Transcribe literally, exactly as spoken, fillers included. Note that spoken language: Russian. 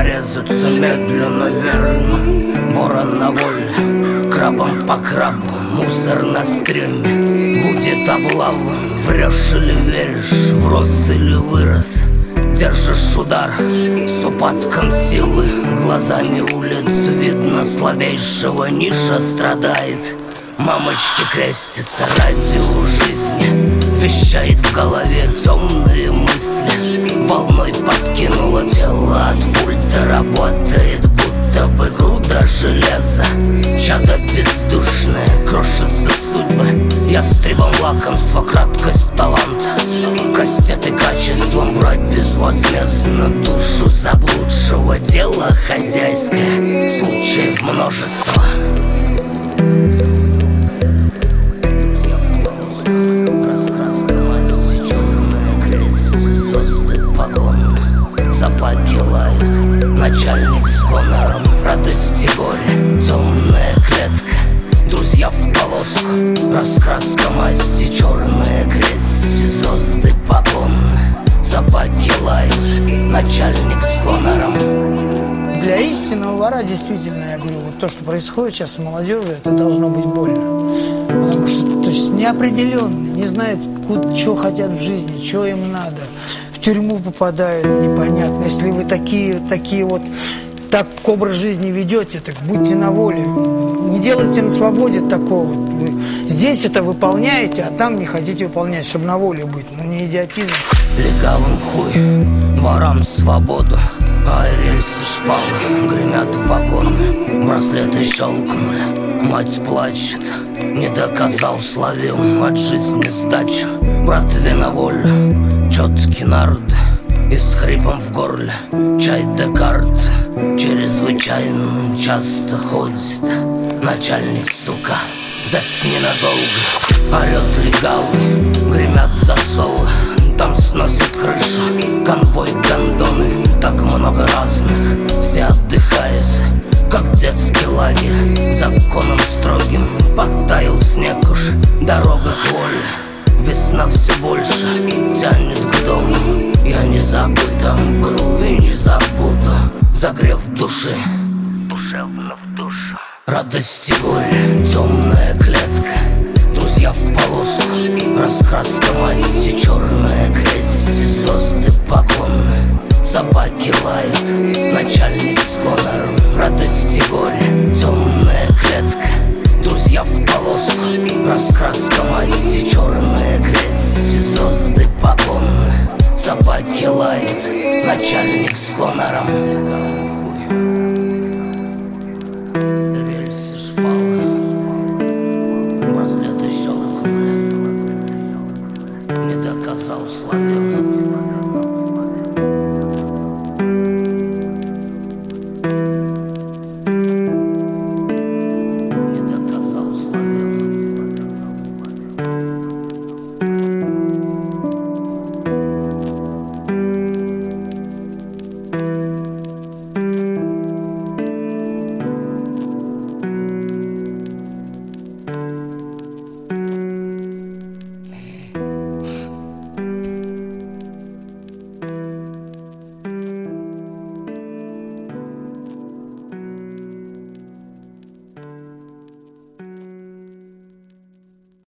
грезутся медленно, верно. Ворон на воле, крабом по крабу, мусор на стреме. Будет облава, врешь или веришь, врос или вырос. Держишь удар с упадком силы, глазами улиц видно слабейшего, ниша страдает. Мамочки крестятся ради жизни, вещает в голове темные мысли. Волной подкинуло тело от пульта, работает будто бы груда железа. Чадо бездушное, крошится судьбы, ястребом лакомство, краткость таланта. Кастеты качеством брать безвозмездно душу заблудшего, дело хозяйское, случаев множество. Собаки лают, начальник с гонором, радость и горе, темная клетка, друзья в полоску, раскраска масти, черная крест, звезды погон. Собаки лают, начальник с гонором. Для истинного вора действительно, я говорю, вот то, что происходит сейчас с молодежью, это должно быть больно. Потому что, то есть, неопределенные, не знают, что хотят в жизни, что им надо. В тюрьму попадают, непонятно. Если вы такие, такие вот, так образ жизни ведете, так будьте на воле. Не делайте на свободе такого. Вы здесь это выполняете, а там не хотите выполнять, чтобы на воле быть. Ну не идиотизм. Легавым хуй, ворам свободу, а рельсы шпалы гремят в вагон. Браслеты щелкнули, мать плачет. Не доказал, словил от жизни сдачу. Брат виноволь, четкий народ, и с хрипом в горле чай Декарт. Чрезвычайно часто ходит начальник, сука, засни надолго. Орет легавый, гремят засовы, там сносит крышу конвой гондоны. Так много разных, все отдыхают, как детский лагерь, законом строгим подтаял снег уж, дорога к воле. Весна все больше тянет к дому. Я не забытым был и не забуду, загрев души, душевно в душу. Радость и горе, темная клетка, друзья в полоску, раскраска масти, черная крест, звезды погоны. Собаки лают, начальник с гонором, радость и горе, темная клетка, друзья в полоску, раскраска масти, черная крест, звезды погоны. Собаки лают, начальник с гонором.